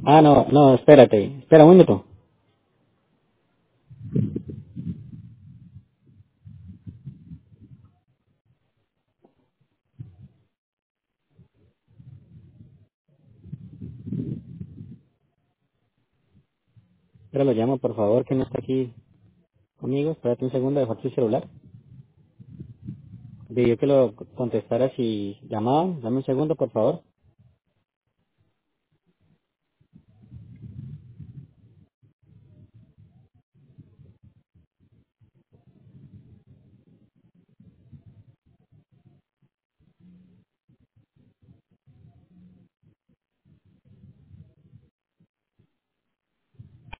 Ah, no, no, espérate. Espera un minuto. Espera, lo llamo, por favor, que no está aquí conmigo. Espérate un segundo, dejar tu celular. Pidió que lo contestara si llamaban. Dame un segundo, por favor.